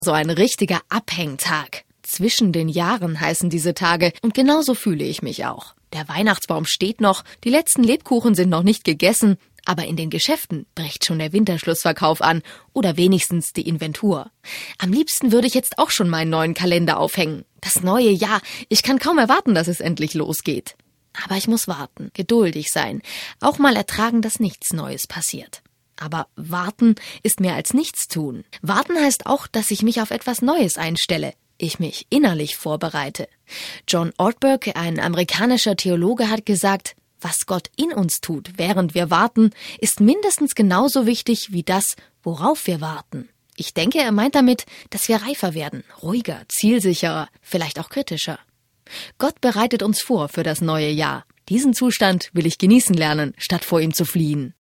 So ein richtiger Abhängtag. Zwischen den Jahren heißen diese Tage und genauso fühle ich mich auch. Der Weihnachtsbaum steht noch, die letzten Lebkuchen sind noch nicht gegessen, aber in den Geschäften bricht schon der Winterschlussverkauf an oder wenigstens die Inventur. Am liebsten würde ich jetzt auch schon meinen neuen Kalender aufhängen. Das neue Jahr, ich kann kaum erwarten, dass es endlich losgeht. Aber ich muss warten, geduldig sein, auch mal ertragen, dass nichts Neues passiert. Aber warten ist mehr als nichts tun. Warten heißt auch, dass ich mich auf etwas Neues einstelle. Ich mich innerlich vorbereite. John Ortberg, ein amerikanischer Theologe, hat gesagt, was Gott in uns tut, während wir warten, ist mindestens genauso wichtig wie das, worauf wir warten. Ich denke, er meint damit, dass wir reifer werden, ruhiger, zielsicherer, vielleicht auch kritischer. Gott bereitet uns vor für das neue Jahr. Diesen Zustand will ich genießen lernen, statt vor ihm zu fliehen.